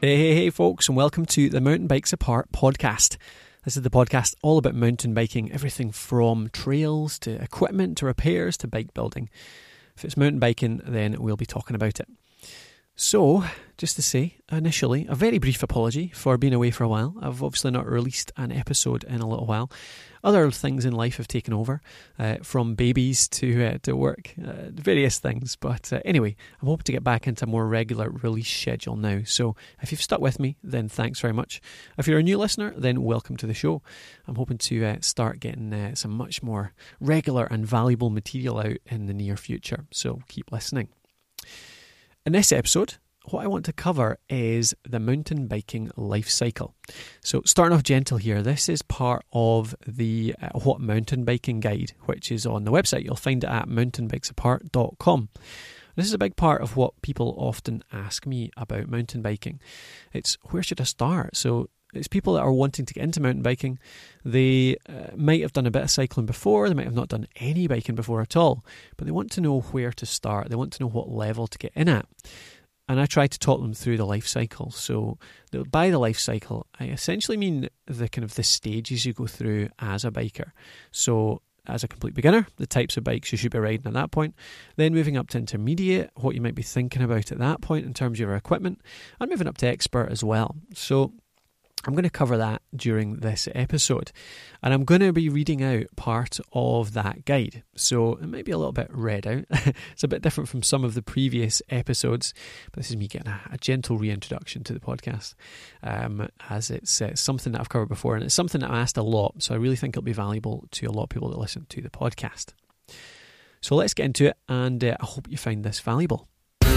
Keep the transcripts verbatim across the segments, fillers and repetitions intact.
Hey, hey, hey, folks, and welcome to the Mountain Bikes Apart podcast. This is the podcast all about mountain biking, everything from trails to equipment to repairs to bike building. If it's mountain biking, then we'll be talking about it. So, just to say, initially, a very brief apology for being away for a while. I've obviously not released an episode in a little while. Other things in life have taken over, uh, from babies to uh, to work, uh, various things. But uh, anyway, I'm hoping to get back into a more regular release schedule now. So if you've stuck with me, then thanks very much. If you're a new listener, then welcome to the show. I'm hoping to uh, start getting uh, some much more regular and valuable material out in the near future. So keep listening. In this episode, what I want to cover is the mountain biking life cycle. So starting off gentle here, this is part of the uh, What Mountain Biking Guide, which is on the website. You'll find it at mountain bikes apart dot com. This is a big part of what people often ask me about mountain biking. It's where should I start? So it's people that are wanting to get into mountain biking. They uh, might have done a bit of cycling before, they might have not done any biking before at all, but they want to know where to start, they want to know what level to get in at. And I try to talk them through the life cycle. So by the life cycle, I essentially mean the kind of the stages you go through as a biker. So as a complete beginner, the types of bikes you should be riding at that point, then moving up to intermediate, what you might be thinking about at that point in terms of your equipment, and moving up to expert as well. So I'm going to cover that during this episode, and I'm going to be reading out part of that guide. So it might be a little bit read out. It's a bit different from some of the previous episodes, but this is me getting a, a gentle reintroduction to the podcast, um, as it's uh, something that I've covered before, and it's something that I'm asked a lot, so I really think it'll be valuable to a lot of people that listen to the podcast. So let's get into it, and uh, I hope you find this valuable.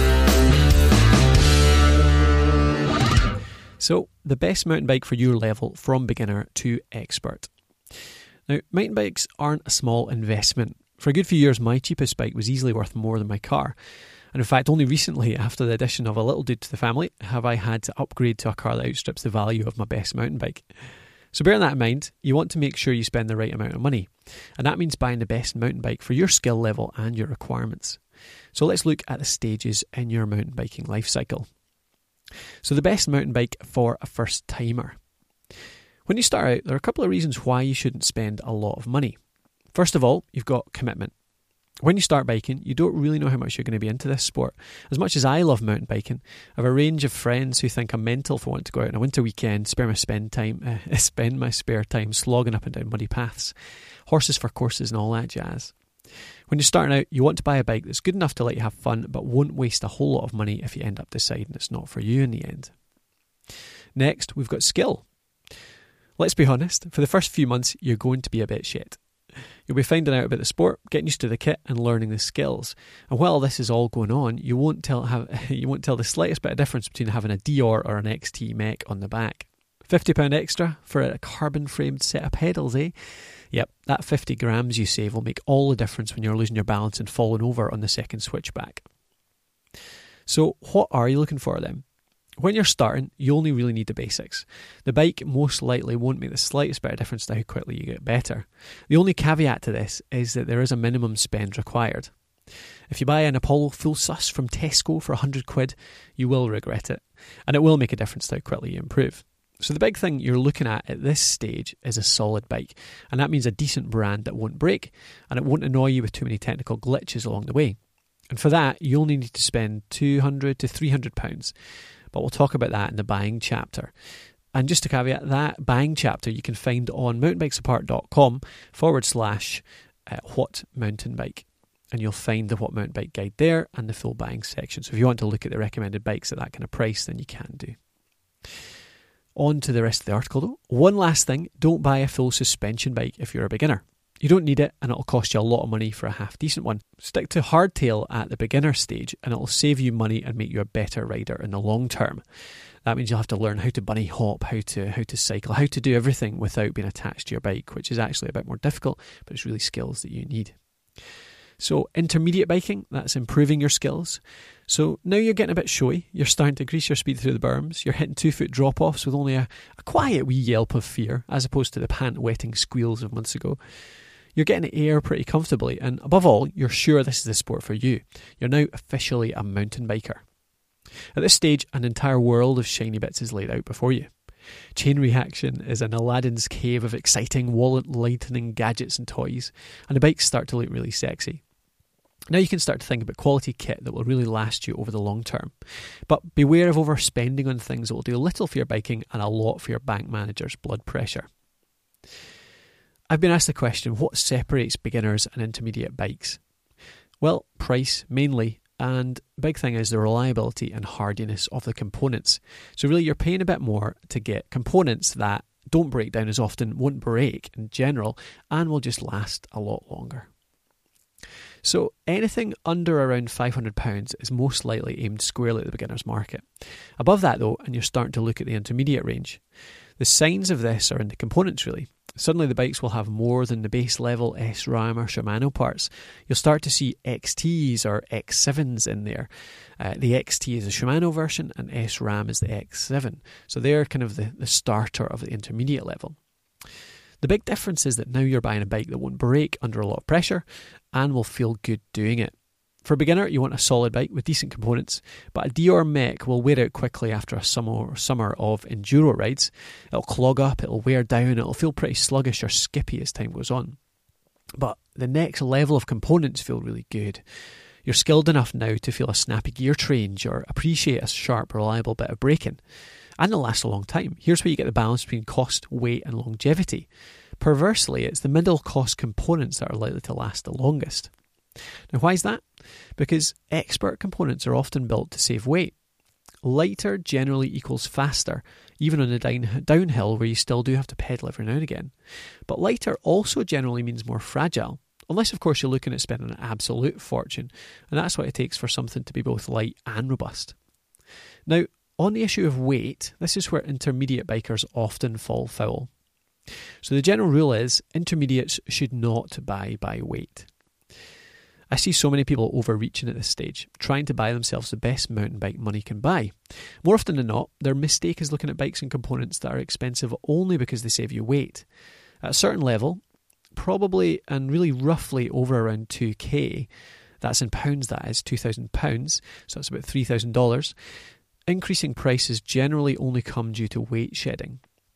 So, the best mountain bike for your level from beginner to expert. Now, mountain bikes aren't a small investment. For a good few years, my cheapest bike was easily worth more than my car. And in fact, only recently, after the addition of a little dude to the family, have I had to upgrade to a car that outstrips the value of my best mountain bike. So bearing that in mind, you want to make sure you spend the right amount of money. And that means buying the best mountain bike for your skill level and your requirements. So let's look at the stages in your mountain biking life cycle. So the best mountain bike for a first timer. When you start out, there are a couple of reasons why you shouldn't spend a lot of money. First of all, you've got commitment. When you start biking, you don't really know how much you're going to be into this sport. As much as I love mountain biking, I have a range of friends who think I'm mental for wanting to go out on a winter weekend, spare my spend time, uh, spend my spare time slogging up and down muddy paths, horses for courses and all that jazz. When you're starting out, you want to buy a bike that's good enough to let you have fun, but won't waste a whole lot of money if you end up deciding it's not for you in the end. Next, we've got skill. Let's be honest, for the first few months, you're going to be a bit shit. You'll be finding out about the sport, getting used to the kit and learning the skills. And while this is all going on, you won't tell have, you won't tell the slightest bit of difference between having a Dior or an X T mech on the back. fifty pounds extra for a carbon-framed set of pedals, eh? Yep, that fifty grams you save will make all the difference when you're losing your balance and falling over on the second switchback. So what are you looking for then? When you're starting, you only really need the basics. The bike most likely won't make the slightest bit of difference to how quickly you get better. The only caveat to this is that there is a minimum spend required. If you buy an Apollo Full Sus from Tesco for one hundred quid, you will regret it, and it will make a difference to how quickly you improve. So the big thing you're looking at at this stage is a solid bike, and that means a decent brand that won't break, and it won't annoy you with too many technical glitches along the way. And for that, you only need to spend two hundred to three hundred pounds, but we'll talk about that in the buying chapter. And just to caveat, that buying chapter you can find on mountainbikesapart.com forward slash uh, what mountain bike, and you'll find the What Mountain Bike Guide there and the full buying section. So if you want to look at the recommended bikes at that kind of price, then you can do. On to the rest of the article though. One last thing, don't buy a full suspension bike if you're a beginner. You don't need it, and it'll cost you a lot of money for a half decent one. Stick to hardtail at the beginner stage, and it'll save you money and make you a better rider in the long term. That means you'll have to learn how to bunny hop, how to how to cycle, how to do everything without being attached to your bike, which is actually a bit more difficult, but it's really skills that you need. So intermediate biking, that's improving your skills. So now you're getting a bit showy, you're starting to increase your speed through the berms, you're hitting two foot drop-offs with only a, a quiet wee yelp of fear, as opposed to the pant-wetting squeals of months ago. You're getting air pretty comfortably, and above all, you're sure this is the sport for you. You're now officially a mountain biker. At this stage, an entire world of shiny bits is laid out before you. Chain Reaction is an Aladdin's cave of exciting, wallet-lightening gadgets and toys, and the bikes start to look really sexy. Now you can start to think about quality kit that will really last you over the long term. But beware of overspending on things that will do little for your biking and a lot for your bank manager's blood pressure. I've been asked the question, what separates beginners and intermediate bikes? Well, price mainly, and big thing is the reliability and hardiness of the components. So really you're paying a bit more to get components that don't break down as often, won't break in general, and will just last a lot longer. So anything under around five hundred pounds is most likely aimed squarely at the beginner's market. Above that though, and you're starting to look at the intermediate range. The signs of this are in the components really. Suddenly the bikes will have more than the base level SRAM or Shimano parts. You'll start to see X Ts or X sevens in there. Uh, the X T is the Shimano version and SRAM is the X seven. So they're kind of the, the starter of the intermediate level. The big difference is that now you're buying a bike that won't break under a lot of pressure and will feel good doing it. For a beginner, you want a solid bike with decent components, but a Deore mech will wear out quickly after a summer, summer of enduro rides. It'll clog up, it'll wear down, it'll feel pretty sluggish or skippy as time goes on. But the next level of components feel really good. You're skilled enough now to feel a snappy gear change or appreciate a sharp, reliable bit of braking. And they'll last a long time. Here's where you get the balance between cost, weight and longevity. Perversely, it's the middle cost components that are likely to last the longest. Now why is that? Because expert components are often built to save weight. Lighter generally equals faster, even on the down, downhill where you still do have to pedal every now and again. But lighter also generally means more fragile, unless of course you're looking at spending an absolute fortune, and that's what it takes for something to be both light and robust. Now, on the issue of weight, this is where intermediate bikers often fall foul. So the general rule is, intermediates should not buy by weight. I see so many people overreaching at this stage, trying to buy themselves the best mountain bike money can buy. More often than not, their mistake is looking at bikes and components that are expensive only because they save you weight. At a certain level, probably and really roughly over around two K, that's in pounds that is, two thousand pounds, so that's about three thousand dollars, increasing prices generally only come due to weight shedding.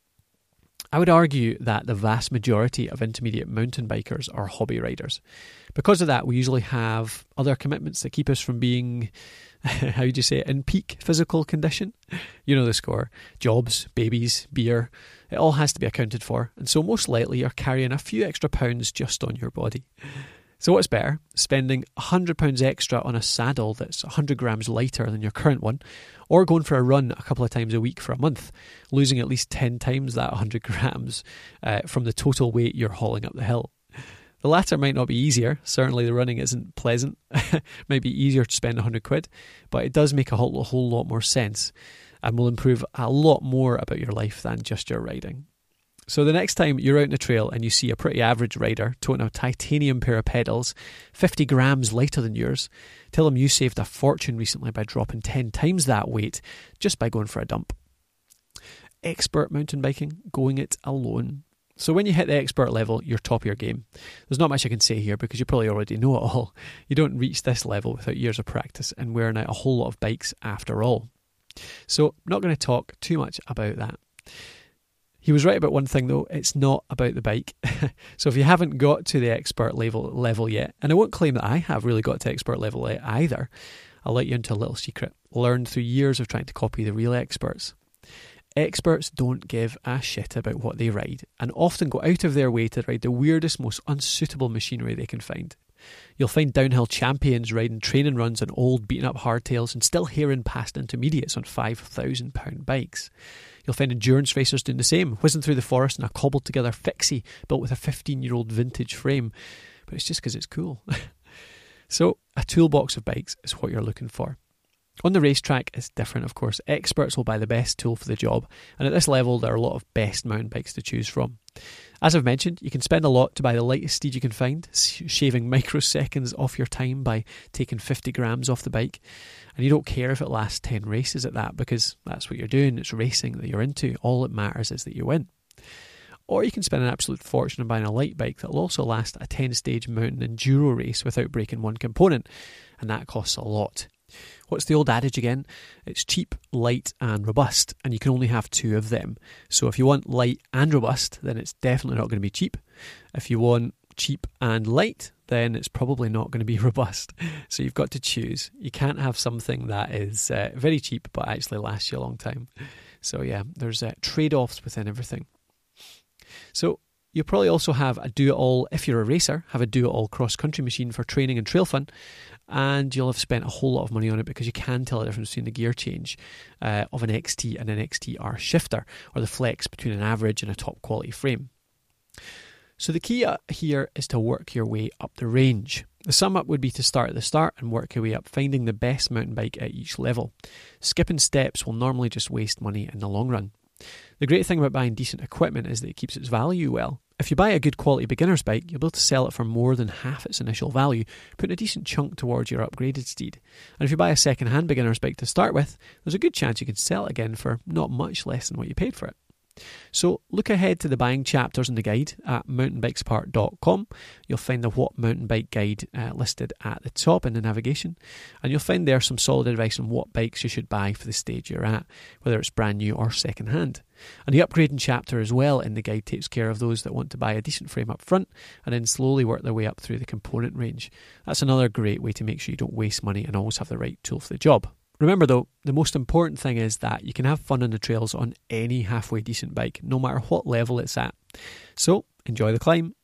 I would argue that the vast majority of intermediate mountain bikers are hobby riders. Because of that, we usually have other commitments that keep us from being, how would you say it, in peak physical condition. You know the score. Jobs, babies, beer, it all has to be accounted for. And so most likely you're carrying a few extra pounds just on your body. So what's better, spending one hundred pounds extra on a saddle that's one hundred grams lighter than your current one, or going for a run a couple of times a week for a month, losing at least ten times that one hundred grams uh, from the total weight you're hauling up the hill? The latter might not be easier. Certainly the running isn't pleasant. It might be easier to spend one hundred quid, but it does make a whole, a whole lot more sense and will improve a lot more about your life than just your riding. So the next time you're out on the trail and you see a pretty average rider toting a titanium pair of pedals, fifty grams lighter than yours, tell them you saved a fortune recently by dropping ten times that weight just by going for a dump. Expert mountain biking, going it alone. So when you hit the expert level, you're top of your game. There's not much I can say here because you probably already know it all. You don't reach this level without years of practice and wearing out a whole lot of bikes after all. So I'm not going to talk too much about that. He was right about one thing though, it's not about the bike. So if you haven't got to the expert level level yet, and I won't claim that I have really got to expert level yet either, I'll let you into a little secret, learned through years of trying to copy the real experts. Experts don't give a shit about what they ride, and often go out of their way to ride the weirdest, most unsuitable machinery they can find. You'll find downhill champions riding training runs on old beaten up hardtails and still hearing past intermediates on five thousand pound bikes. You'll find endurance racers doing the same, whizzing through the forest in a cobbled together fixie built with a fifteen year old vintage frame. But it's just because it's cool. So a toolbox of bikes is what you're looking for. On the racetrack, it's different, of course. Experts will buy the best tool for the job, and at this level, there are a lot of best mountain bikes to choose from. As I've mentioned, you can spend a lot to buy the lightest steed you can find, shaving microseconds off your time by taking fifty grams off the bike, and you don't care if it lasts ten races at that, because that's what you're doing, it's racing that you're into, all that matters is that you win. Or you can spend an absolute fortune on buying a light bike that will also last a ten stage mountain enduro race without breaking one component, and that costs a lot. What's the old adage again? It's cheap, light and robust, and you can only have two of them. So if you want light and robust, then it's definitely not going to be cheap. If you want cheap and light, then it's probably not going to be robust. So you've got to choose. You can't have something that is uh, very cheap but actually lasts you a long time. So yeah, there's uh, trade-offs within everything. So you'll probably also have a do-it-all, if you're a racer, have a do-it-all cross-country machine for training and trail fun, and you'll have spent a whole lot of money on it because you can tell the difference between the gear change uh, of an X T and an X T R shifter, or the flex between an average and a top quality frame. So the key here is to work your way up the range. The sum up would be to start at the start and work your way up, finding the best mountain bike at each level. Skipping steps will normally just waste money in the long run. The great thing about buying decent equipment is that it keeps its value well. If you buy a good quality beginner's bike, you'll be able to sell it for more than half its initial value, putting a decent chunk towards your upgraded steed. And if you buy a second-hand beginner's bike to start with, there's a good chance you can sell it again for not much less than what you paid for it. So look ahead to the buying chapters in the guide at mountain bikes part dot com. You'll find the What Mountain Bike guide uh, listed at the top in the navigation, and you'll find there some solid advice on what bikes you should buy for the stage you're at, whether it's brand new or second hand. And the upgrading chapter as well in the guide takes care of those that want to buy a decent frame up front and then slowly work their way up through the component range. That's another great way to make sure you don't waste money and always have the right tool for the job. Remember though, the most important thing is that you can have fun on the trails on any halfway decent bike, no matter what level it's at. So, enjoy the climb.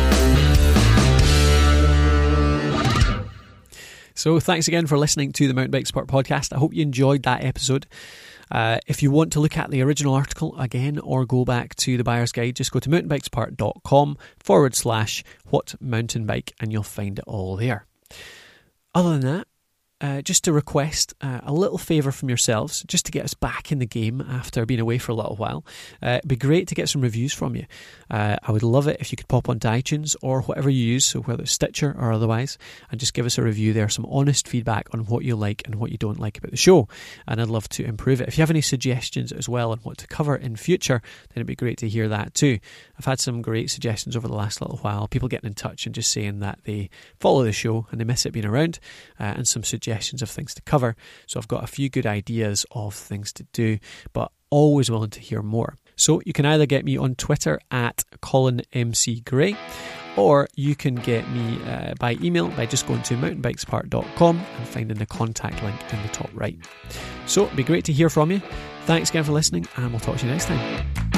So, thanks again for listening to the Mountain Bike Sport podcast. I hope you enjoyed that episode. Uh, if you want to look at the original article again or go back to the buyer's guide, just go to mountain bikes part dot com forward slash what mountain bike and you'll find it all there. Other than that, Uh, just to request uh, a little favour from yourselves, just to get us back in the game after being away for a little while. Uh, it'd be great to get some reviews from you. Uh, I would love it if you could pop onto iTunes or whatever you use, so whether it's Stitcher or otherwise, and just give us a review there, some honest feedback on what you like and what you don't like about the show. And I'd love to improve it. If you have any suggestions as well on what to cover in future, then it'd be great to hear that too. I've had some great suggestions over the last little while, people getting in touch and just saying that they follow the show and they miss it being around, uh, and some suggestions of things to cover. So I've got a few good ideas of things to do, but always willing to hear more. So you can either get me on Twitter at Colin M C Gray, or you can get me uh, by email by just going to mountain bikes part dot com and finding the contact link in the top right. So it'd be great to hear from you. Thanks again for listening, and we'll talk to you next time.